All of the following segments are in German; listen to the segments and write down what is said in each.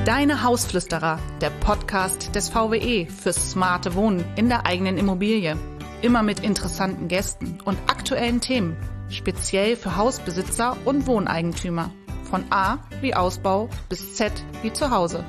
Deine Hausflüsterer, der Podcast des VWE fürs smarte Wohnen in der eigenen Immobilie. Immer mit interessanten Gästen und aktuellen Themen, speziell für Hausbesitzer und Wohneigentümer. Von A wie Ausbau bis Z wie Zuhause.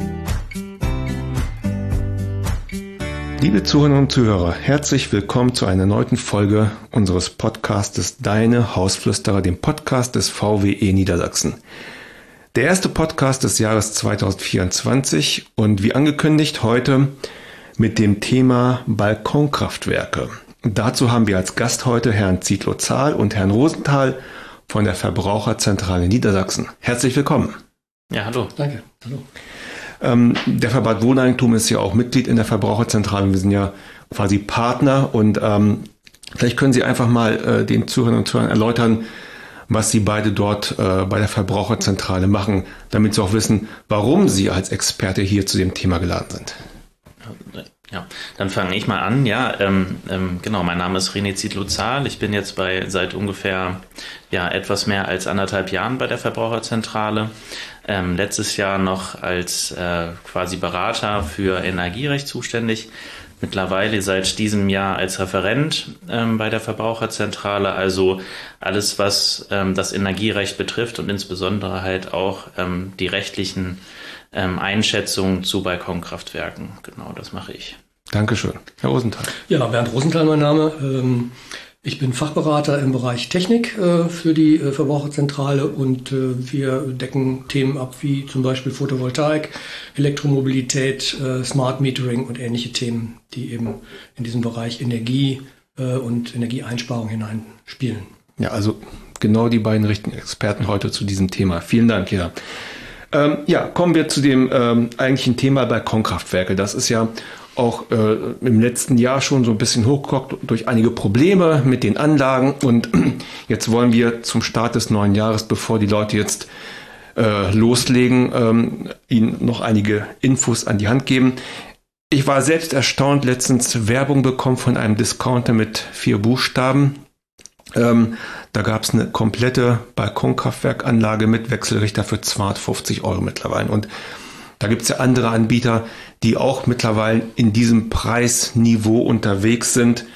Liebe Zuhörerinnen und Zuhörer, herzlich willkommen zu einer neuen Folge unseres Podcastes Deine Hausflüsterer, dem Podcast des VWE Niedersachsen. Der erste Podcast des Jahres 2024 und wie angekündigt heute mit dem Thema Balkonkraftwerke. Dazu haben wir als Gast heute Herrn Zietlow-Zahl und Herrn Rosenthal von der Verbraucherzentrale Niedersachsen. Herzlich willkommen. Ja, hallo. Danke. Hallo. Der Verband Wohneigentum ist ja auch Mitglied in der Verbraucherzentrale. Wir sind ja quasi Partner und vielleicht können Sie einfach mal den Zuhörern und Zuhörern erläutern, was Sie beide dort bei der Verbraucherzentrale machen, damit Sie auch wissen, warum Sie als Experte hier zu dem Thema geladen sind. Ja, dann fange ich mal an. Ja, genau, mein Name ist René Zietlow-Zahl. Ich bin jetzt seit ungefähr etwas mehr als 1,5 Jahren bei der Verbraucherzentrale. Letztes Jahr noch als quasi Berater für Energierecht zuständig. Mittlerweile seit diesem Jahr als Referent bei der Verbraucherzentrale. Also alles, was das Energierecht betrifft und insbesondere halt auch die rechtlichen Einschätzungen zu Balkonkraftwerken. Genau, das mache ich. Dankeschön. Herr Rosenthal. Ja, Bernd Rosenthal mein Name. Ich bin Fachberater im Bereich Technik für die Verbraucherzentrale und wir decken Themen ab wie zum Beispiel Photovoltaik, Elektromobilität, Smart Metering und ähnliche Themen, die eben in diesem Bereich Energie und Energieeinsparung hineinspielen. Ja, also genau die beiden richtigen Experten heute zu diesem Thema. Vielen Dank, ja. Kommen wir zu dem eigentlichen Thema Balkonkraftwerke. Das ist ja auch im letzten Jahr schon so ein bisschen hochgekocht durch einige Probleme mit den Anlagen. Und jetzt wollen wir zum Start des neuen Jahres, bevor die Leute jetzt loslegen, ihnen noch einige Infos an die Hand geben. Ich war selbst erstaunt, letztens Werbung bekommen von einem Discounter mit 4 Buchstaben. Da gab es eine komplette Balkonkraftwerkanlage mit Wechselrichter für 250 € mittlerweile. Und da gibt es ja andere Anbieter, die auch mittlerweile in diesem Preisniveau unterwegs sind.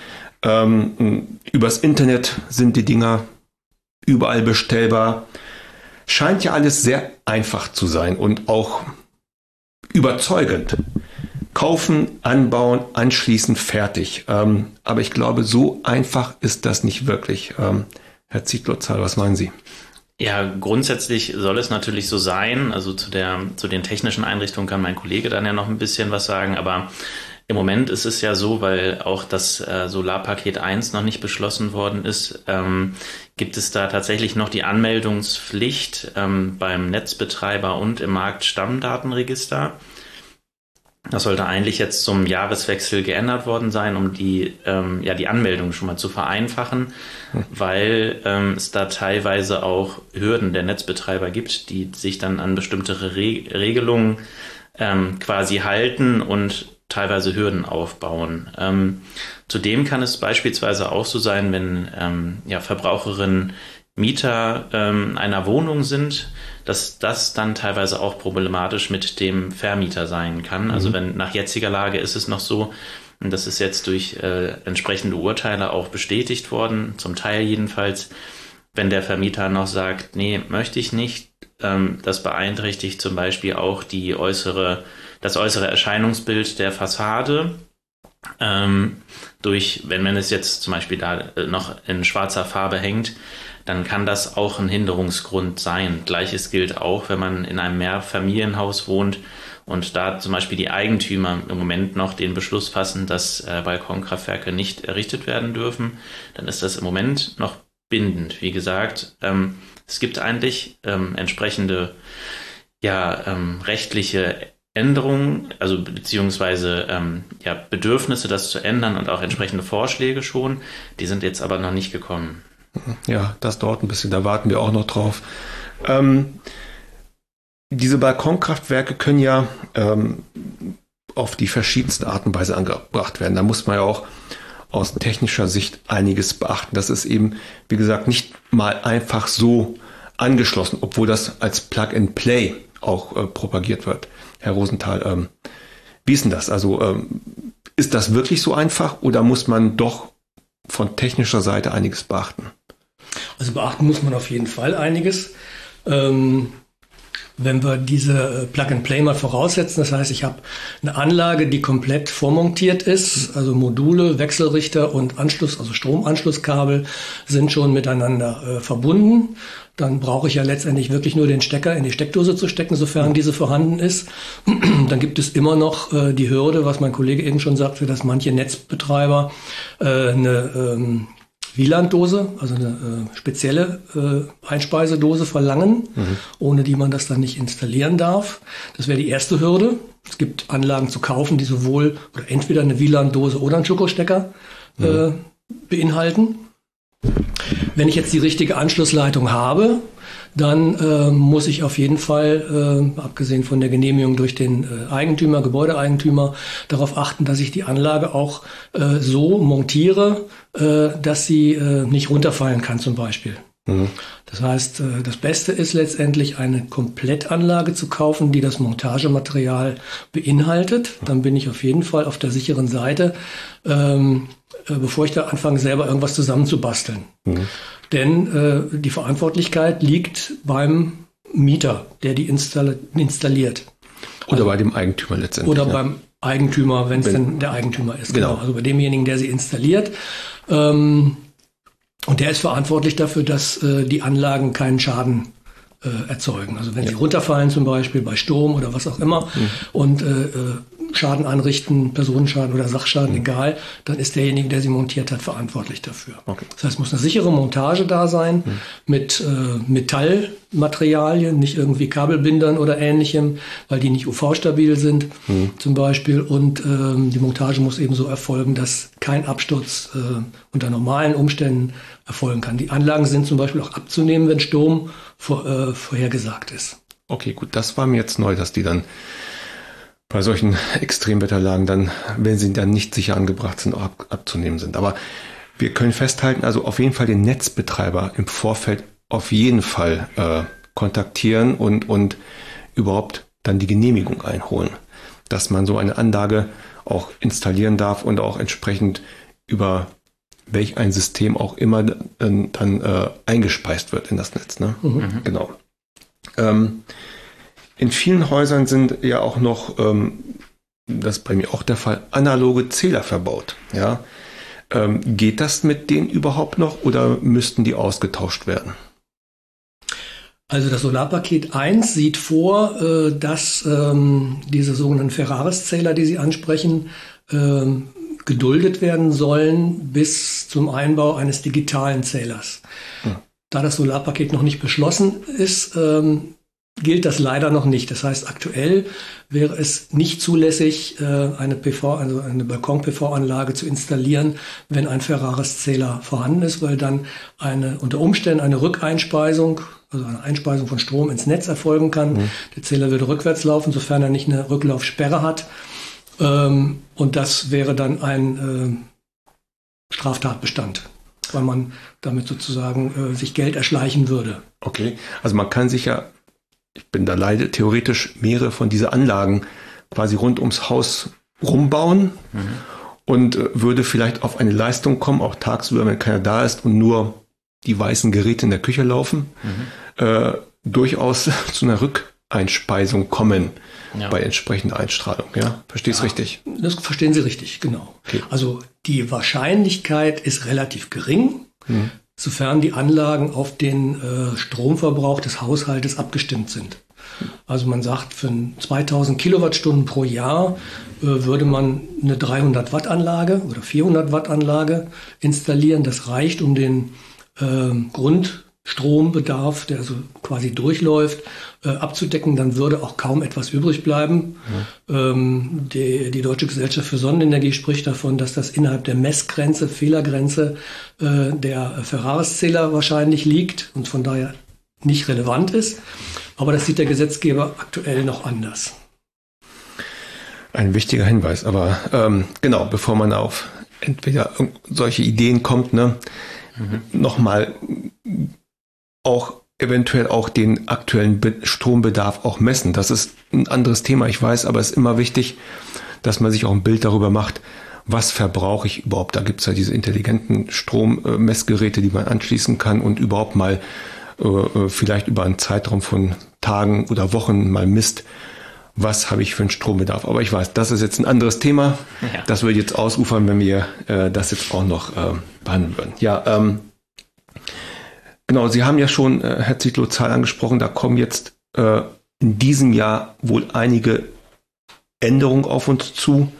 Übers Internet sind die Dinger überall bestellbar. Scheint ja alles sehr einfach zu sein und auch überzeugend. Kaufen, anbauen, anschließend fertig. Aber ich glaube, so einfach ist das nicht wirklich. Herr Zietlow-Zahl, was meinen Sie? Ja, grundsätzlich soll es natürlich so sein. Also zu den technischen Einrichtungen kann mein Kollege dann ja noch ein bisschen was sagen. Aber im Moment ist es ja so, weil auch das Solarpaket 1 noch nicht beschlossen worden ist, gibt es da tatsächlich noch die Anmeldungspflicht beim Netzbetreiber und im Marktstammdatenregister. Das sollte eigentlich jetzt zum Jahreswechsel geändert worden sein, um die Anmeldung schon mal zu vereinfachen, weil es da teilweise auch Hürden der Netzbetreiber gibt, die sich dann an bestimmte Regelungen quasi halten und teilweise Hürden aufbauen. Zudem kann es beispielsweise auch so sein, wenn Verbraucherinnen Mieter einer Wohnung sind, dass das dann teilweise auch problematisch mit dem Vermieter sein kann. Also wenn nach jetziger Lage ist es noch so, und das ist jetzt durch entsprechende Urteile auch bestätigt worden, zum Teil jedenfalls, wenn der Vermieter noch sagt, nee, möchte ich nicht, das beeinträchtigt zum Beispiel auch das äußere Erscheinungsbild der Fassade. Wenn es jetzt zum Beispiel da noch in schwarzer Farbe hängt, dann kann das auch ein Hinderungsgrund sein. Gleiches gilt auch, wenn man in einem Mehrfamilienhaus wohnt und da zum Beispiel die Eigentümer im Moment noch den Beschluss fassen, dass Balkonkraftwerke nicht errichtet werden dürfen, dann ist das im Moment noch bindend. Wie gesagt, es gibt eigentlich entsprechende rechtliche Änderungen, also beziehungsweise Bedürfnisse, das zu ändern und auch entsprechende Vorschläge schon. Die sind jetzt aber noch nicht gekommen. Ja, das dauert ein bisschen, da warten wir auch noch drauf. Diese Balkonkraftwerke können ja auf die verschiedensten Arten und Weise angebracht werden. Da muss man ja auch aus technischer Sicht einiges beachten. Das ist eben, wie gesagt, nicht mal einfach so angeschlossen, obwohl das als Plug-and-Play auch propagiert wird. Herr Rosenthal, wie ist denn das? Also ist das wirklich so einfach oder muss man doch von technischer Seite einiges beachten? Also beachten muss man auf jeden Fall einiges. Wenn wir diese Plug-and-Play mal voraussetzen, das heißt, ich habe eine Anlage, die komplett vormontiert ist, also Module, Wechselrichter und Anschluss, also Stromanschlusskabel sind schon miteinander verbunden. Dann brauche ich ja letztendlich wirklich nur den Stecker in die Steckdose zu stecken, sofern diese vorhanden ist. Dann gibt es immer noch die Hürde, was mein Kollege eben schon sagte, dass manche Netzbetreiber eine WLAN-Dose, also eine spezielle Einspeisedose verlangen, ohne die man das dann nicht installieren darf. Das wäre die erste Hürde. Es gibt Anlagen zu kaufen, die sowohl oder entweder eine WLAN-Dose oder einen Schokostecker beinhalten. Wenn ich jetzt die richtige Anschlussleitung habe, dann muss ich auf jeden Fall, abgesehen von der Genehmigung durch den Eigentümer, Gebäudeeigentümer, darauf achten, dass ich die Anlage auch so montiere, dass sie nicht runterfallen kann zum Beispiel. Das heißt, das Beste ist letztendlich eine Komplettanlage zu kaufen, die das Montagematerial beinhaltet. Dann bin ich auf jeden Fall auf der sicheren Seite, bevor ich da anfange, selber irgendwas zusammenzubasteln. Denn die Verantwortlichkeit liegt beim Mieter, der die installiert. Oder bei dem Eigentümer letztendlich. Oder beim Eigentümer, wenn es denn der Eigentümer ist. Genau. Also bei demjenigen, der sie installiert. Und der ist verantwortlich dafür, dass die Anlagen keinen Schaden erzeugen. Also wenn sie runterfallen zum Beispiel bei Sturm oder was auch immer und Schaden anrichten, Personenschaden oder Sachschaden, egal, dann ist derjenige, der sie montiert hat, verantwortlich dafür. Okay. Das heißt, es muss eine sichere Montage da sein mit Metallmaterialien, nicht irgendwie Kabelbindern oder Ähnlichem, weil die nicht UV-stabil sind zum Beispiel. Und die Montage muss eben so erfolgen, dass kein Absturz unter normalen Umständen erfolgen kann. Die Anlagen sind zum Beispiel auch abzunehmen, wenn Sturm vorhergesagt ist. Okay, gut, das war mir jetzt neu, dass die dann bei solchen Extremwetterlagen dann, wenn sie dann nicht sicher angebracht sind, auch abzunehmen sind. Aber wir können festhalten, also auf jeden Fall den Netzbetreiber im Vorfeld auf jeden Fall kontaktieren und überhaupt dann die Genehmigung einholen, dass man so eine Anlage auch installieren darf und auch entsprechend über welch ein System auch immer dann eingespeist wird in das Netz. Ne? Genau. In vielen Häusern sind ja auch noch, das ist bei mir auch der Fall, analoge Zähler verbaut. Ja? Geht das mit denen überhaupt noch oder müssten die ausgetauscht werden? Also das Solarpaket 1 sieht vor, dass diese sogenannten Ferraris-Zähler, die Sie ansprechen, geduldet werden sollen bis zum Einbau eines digitalen Zählers. Da das Solarpaket noch nicht beschlossen ist, gilt das leider noch nicht. Das heißt, aktuell wäre es nicht zulässig, eine Balkon-PV-Anlage zu installieren, wenn ein Ferraris-Zähler vorhanden ist, weil dann unter Umständen eine Rückeinspeisung, also eine Einspeisung von Strom ins Netz erfolgen kann. Der Zähler würde rückwärts laufen, sofern er nicht eine Rücklaufsperre hat. Und das wäre dann ein Straftatbestand, weil man damit sozusagen sich Geld erschleichen würde. Okay, also man kann sich ja, ich bin da leider theoretisch mehrere von diesen Anlagen quasi rund ums Haus rumbauen und würde vielleicht auf eine Leistung kommen, auch tagsüber, wenn keiner da ist und nur die weißen Geräte in der Küche laufen, durchaus zu einer Rückeinspeisung kommen bei entsprechender Einstrahlung. Ja, verstehst du richtig? Das verstehen Sie richtig, genau. Okay. Also die Wahrscheinlichkeit ist relativ gering, sofern die Anlagen auf den Stromverbrauch des Haushaltes abgestimmt sind. Also man sagt, für 2000 Kilowattstunden pro Jahr würde man eine 300 Watt Anlage oder 400 Watt Anlage installieren. Das reicht, um den Grundstrombedarf, der also quasi durchläuft, abzudecken. Dann würde auch kaum etwas übrig bleiben. Die Deutsche Gesellschaft für Sonnenenergie spricht davon, dass das innerhalb der Messgrenze, Fehlergrenze der Ferraris-Zähler wahrscheinlich liegt und von daher nicht relevant ist. Aber das sieht der Gesetzgeber aktuell noch anders. Ein wichtiger Hinweis. Aber genau, bevor man auf entweder solche Ideen kommt, nochmal auch eventuell auch den aktuellen Strombedarf auch messen. Das ist ein anderes Thema, ich weiß, aber es ist immer wichtig, dass man sich auch ein Bild darüber macht, was verbrauche ich überhaupt. Da gibt es ja diese intelligenten Strommessgeräte, die man anschließen kann und überhaupt mal vielleicht über einen Zeitraum von Tagen oder Wochen mal misst, was habe ich für einen Strombedarf. Aber ich weiß, das ist jetzt ein anderes Thema. Ja. Das würde jetzt ausufern, wenn wir das jetzt auch noch behandeln würden. Ja, genau, Sie haben ja schon, Herr Zietlow, Zahl angesprochen, da kommen jetzt in diesem Jahr wohl einige Änderungen auf uns zu.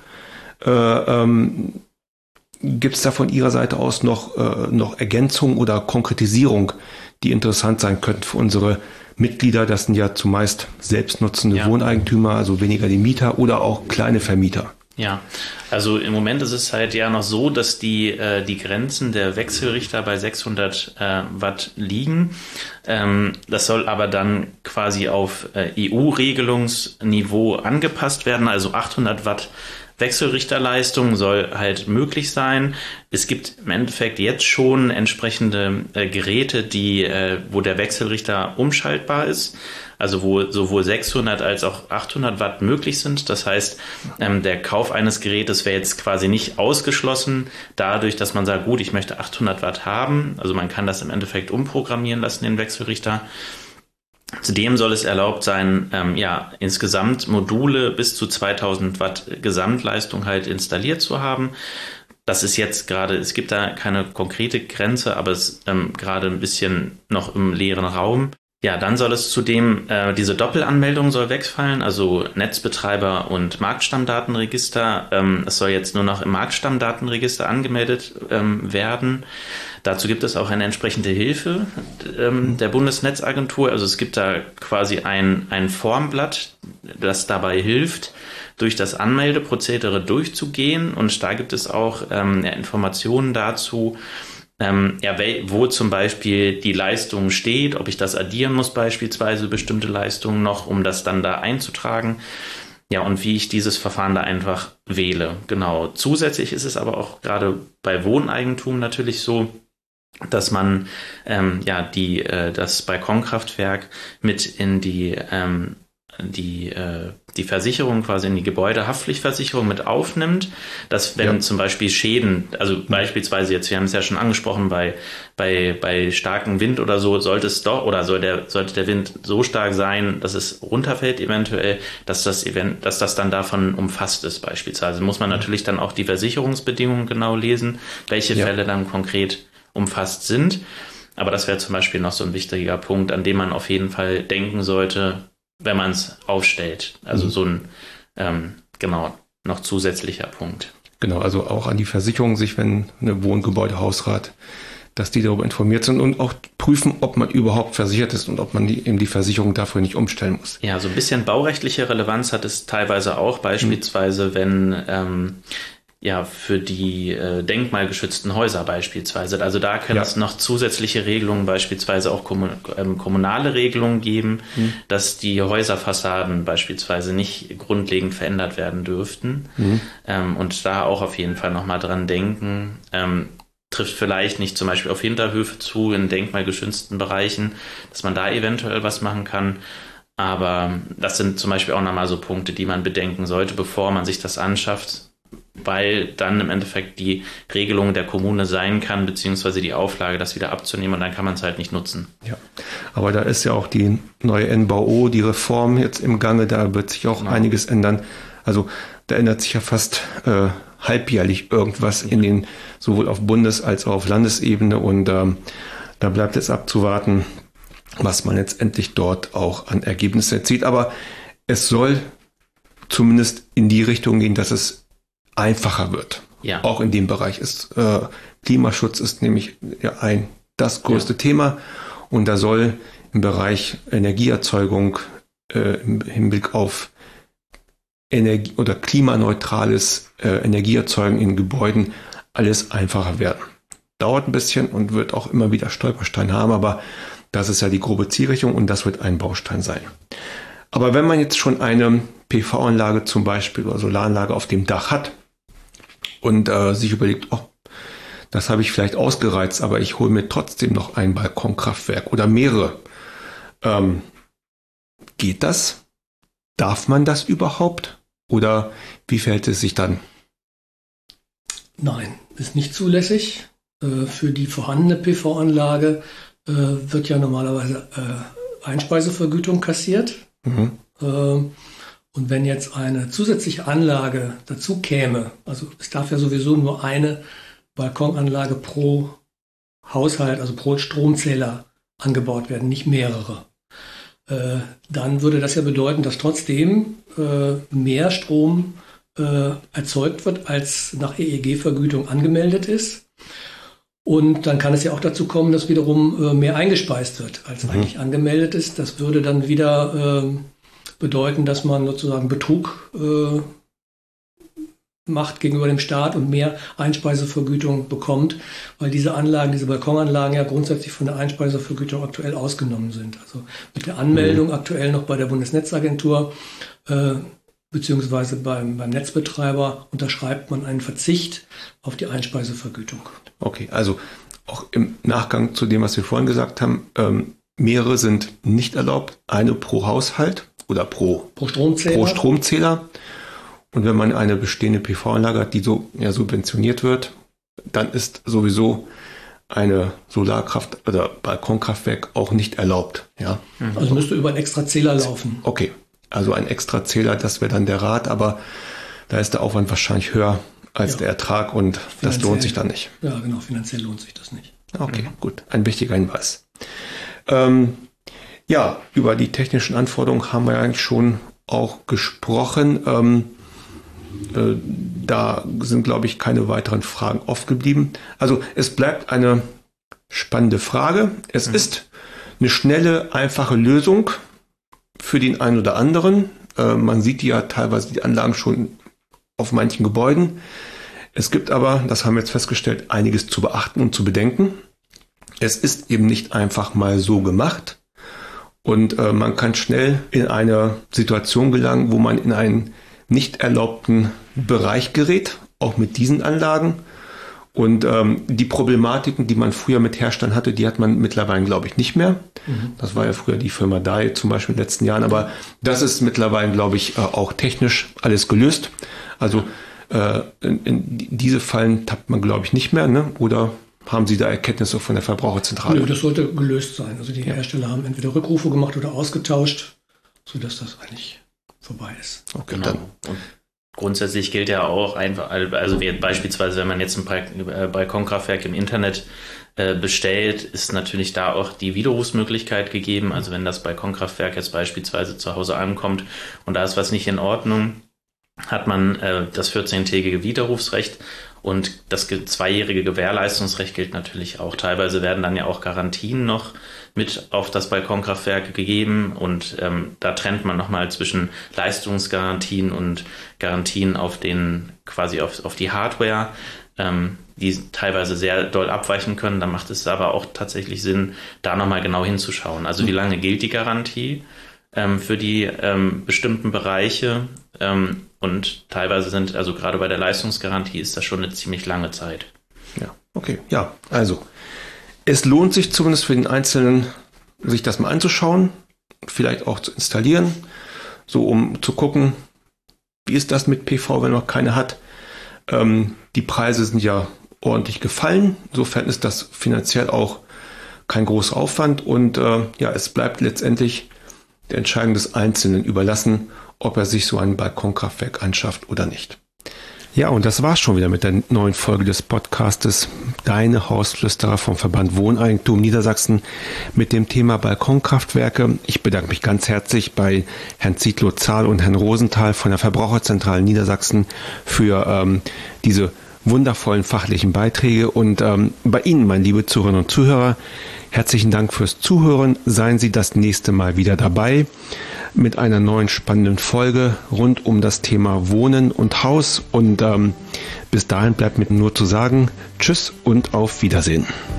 Gibt es da von Ihrer Seite aus noch Ergänzungen oder Konkretisierung, die interessant sein könnten für unsere Mitglieder? Das sind ja zumeist selbstnutzende Wohneigentümer, also weniger die Mieter oder auch kleine Vermieter. Ja, also im Moment ist es halt ja noch so, dass die Grenzen der Wechselrichter bei 600 Watt liegen. Das soll aber dann quasi auf EU-Regelungsniveau angepasst werden, also 800 Watt Wechselrichterleistung soll halt möglich sein. Es gibt im Endeffekt jetzt schon entsprechende Geräte, wo der Wechselrichter umschaltbar ist, also wo sowohl 600 als auch 800 Watt möglich sind. Das heißt, der Kauf eines Gerätes wäre jetzt quasi nicht ausgeschlossen dadurch, dass man sagt, gut, ich möchte 800 Watt haben. Also man kann das im Endeffekt umprogrammieren lassen, den Wechselrichter. Zudem soll es erlaubt sein, insgesamt Module bis zu 2000 Watt Gesamtleistung halt installiert zu haben. Das ist jetzt gerade, es gibt da keine konkrete Grenze, aber es ist gerade ein bisschen noch im leeren Raum. Ja, dann soll es zudem, diese Doppelanmeldung soll wegfallen, also Netzbetreiber und Marktstammdatenregister. Es soll jetzt nur noch im Marktstammdatenregister angemeldet werden. Dazu gibt es auch eine entsprechende Hilfe der Bundesnetzagentur. Also es gibt da quasi ein Formblatt, das dabei hilft, durch das Anmeldeprozedere durchzugehen. Und da gibt es auch Informationen dazu, wo zum Beispiel die Leistung steht, ob ich das addieren muss, beispielsweise bestimmte Leistungen noch, um das dann da einzutragen. Ja, und wie ich dieses Verfahren da einfach wähle. Genau. Zusätzlich ist es aber auch gerade bei Wohneigentum natürlich so, dass man das Balkonkraftwerk mit in die Versicherung, quasi in die Gebäudehaftpflichtversicherung mit aufnimmt, dass wenn zum Beispiel Schäden, also beispielsweise jetzt, wir haben es ja schon angesprochen, bei starkem Wind oder so, sollte der Wind so stark sein, dass es runterfällt eventuell, dass das dann davon umfasst ist beispielsweise. Muss man natürlich dann auch die Versicherungsbedingungen genau lesen, welche Fälle dann konkret umfasst sind. Aber das wäre zum Beispiel noch so ein wichtiger Punkt, an dem man auf jeden Fall denken sollte, wenn man es aufstellt. Also so ein, noch zusätzlicher Punkt. Genau, also auch an die Versicherung sich, wenn eine Wohngebäudehausrat, dass die darüber informiert sind und auch prüfen, ob man überhaupt versichert ist und ob man die Versicherung dafür nicht umstellen muss. Ja, so ein bisschen baurechtliche Relevanz hat es teilweise auch, beispielsweise wenn für die denkmalgeschützten Häuser beispielsweise. Also da kann es noch zusätzliche Regelungen, beispielsweise auch kommunale Regelungen geben, dass die Häuserfassaden beispielsweise nicht grundlegend verändert werden dürften. Und da auch auf jeden Fall nochmal dran denken. Trifft vielleicht nicht zum Beispiel auf Hinterhöfe zu, in denkmalgeschützten Bereichen, dass man da eventuell was machen kann. Aber das sind zum Beispiel auch nochmal so Punkte, die man bedenken sollte, bevor man sich das anschafft, weil dann im Endeffekt die Regelung der Kommune sein kann, beziehungsweise die Auflage, das wieder abzunehmen, und dann kann man es halt nicht nutzen. Ja, aber da ist ja auch die neue NBAO, die Reform jetzt im Gange, da wird sich auch einiges ändern. Also da ändert sich ja fast halbjährlich irgendwas sowohl auf Bundes- als auch auf Landesebene, und da bleibt es abzuwarten, was man jetzt endlich dort auch an Ergebnissen erzielt. Aber es soll zumindest in die Richtung gehen, dass es einfacher wird. Ja. Auch in dem Bereich ist Klimaschutz ist nämlich das größte Thema, und da soll im Bereich Energieerzeugung im Hinblick auf Energie oder klimaneutrales Energieerzeugen in Gebäuden alles einfacher werden. Dauert ein bisschen und wird auch immer wieder Stolpersteine haben, aber das ist ja die grobe Zielrichtung und das wird ein Baustein sein. Aber wenn man jetzt schon eine PV-Anlage zum Beispiel oder Solaranlage auf dem Dach hat und sich überlegt, das habe ich vielleicht ausgereizt, aber ich hole mir trotzdem noch ein Balkonkraftwerk oder mehrere, Geht das? Darf man das überhaupt? Oder wie verhält es sich dann? Nein, ist nicht zulässig. Für die vorhandene PV-Anlage wird ja normalerweise Einspeisevergütung kassiert. Mhm. Und wenn jetzt eine zusätzliche Anlage dazu käme, also es darf ja sowieso nur eine Balkonanlage pro Haushalt, also pro Stromzähler angebaut werden, nicht mehrere. Dann würde das ja bedeuten, dass trotzdem mehr Strom erzeugt wird, als nach EEG-Vergütung angemeldet ist. Und dann kann es ja auch dazu kommen, dass wiederum mehr eingespeist wird, als eigentlich angemeldet ist. Das würde dann wieder bedeuten, dass man sozusagen Betrug macht gegenüber dem Staat und mehr Einspeisevergütung bekommt, weil diese Anlagen, diese Balkonanlagen ja grundsätzlich von der Einspeisevergütung aktuell ausgenommen sind. Also mit der Anmeldung aktuell noch bei der Bundesnetzagentur beziehungsweise beim Netzbetreiber unterschreibt man einen Verzicht auf die Einspeisevergütung. Okay, also auch im Nachgang zu dem, was wir vorhin gesagt haben, mehrere sind nicht erlaubt, eine pro Haushalt oder pro Stromzähler. Und wenn man eine bestehende PV-Anlage hat, die so subventioniert wird, dann ist sowieso eine Solarkraft oder Balkonkraftwerk auch nicht erlaubt. Ja? Also müsste über einen extra Zähler laufen. Okay, also ein extra Zähler, das wäre dann der Rat, aber da ist der Aufwand wahrscheinlich höher als der Ertrag und finanziell, das lohnt sich dann nicht. Ja, genau, finanziell lohnt sich das nicht. Okay, gut, ein wichtiger Hinweis. Über die technischen Anforderungen haben wir eigentlich schon auch gesprochen. Da sind, glaube ich, keine weiteren Fragen offen geblieben. Also es bleibt eine spannende Frage. Es ist eine schnelle, einfache Lösung für den einen oder anderen. Man sieht ja teilweise die Anlagen schon auf manchen Gebäuden. Es gibt aber, das haben wir jetzt festgestellt, einiges zu beachten und zu bedenken. Es ist eben nicht einfach mal so gemacht. Und man kann schnell in eine Situation gelangen, wo man in einen nicht erlaubten Bereich gerät, auch mit diesen Anlagen. Und die Problematiken, die man früher mit Herstellern hatte, die hat man mittlerweile, glaube ich, nicht mehr. Das war ja früher die Firma Dai zum Beispiel in den letzten Jahren. Aber das ist mittlerweile, glaube ich, auch technisch alles gelöst. Also in diese Fallen tappt man, glaube ich, nicht mehr. Ne? Oder haben Sie da Erkenntnisse von der Verbraucherzentrale? Nö, das sollte gelöst sein. Also die Hersteller haben entweder Rückrufe gemacht oder ausgetauscht, sodass das eigentlich vorbei ist. Okay, genau. Dann. Und grundsätzlich gilt ja auch einfach, also beispielsweise, wenn man jetzt ein Balkonkraftwerk im Internet bestellt, ist natürlich da auch die Widerrufsmöglichkeit gegeben. Also wenn das Balkonkraftwerk jetzt beispielsweise zu Hause ankommt und da ist was nicht in Ordnung, hat man das 14-tägige Widerrufsrecht und das 2-jährige Gewährleistungsrecht gilt natürlich auch. Teilweise werden dann ja auch Garantien noch mit auf das Balkonkraftwerk gegeben und da trennt man nochmal zwischen Leistungsgarantien und Garantien auf auf die Hardware, die teilweise sehr doll abweichen können. Da macht es aber auch tatsächlich Sinn, da nochmal genau hinzuschauen. Also wie lange gilt die Garantie für die bestimmten Bereiche und teilweise also gerade bei der Leistungsgarantie ist das schon eine ziemlich lange Zeit. Ja, okay, ja, also es lohnt sich zumindest für den Einzelnen, sich das mal anzuschauen, vielleicht auch zu installieren, so um zu gucken, wie ist das mit PV, wenn man keine hat. Die Preise sind ja ordentlich gefallen, insofern ist das finanziell auch kein großer Aufwand und es bleibt letztendlich der Entscheidung des Einzelnen überlassen, ob er sich so ein Balkonkraftwerk anschafft oder nicht. Ja, und das war's schon wieder mit der neuen Folge des Podcastes Deine Hausflüsterer vom Verband Wohneigentum Niedersachsen mit dem Thema Balkonkraftwerke. Ich bedanke mich ganz herzlich bei Herrn Zietlow-Zahl und Herrn Rosenthal von der Verbraucherzentrale Niedersachsen für diese wundervollen fachlichen Beiträge und bei Ihnen, meine liebe Zuhörerinnen und Zuhörer, herzlichen Dank fürs Zuhören. Seien Sie das nächste Mal wieder dabei mit einer neuen spannenden Folge rund um das Thema Wohnen und Haus. Und bis dahin bleibt mir nur zu sagen, tschüss und auf Wiedersehen.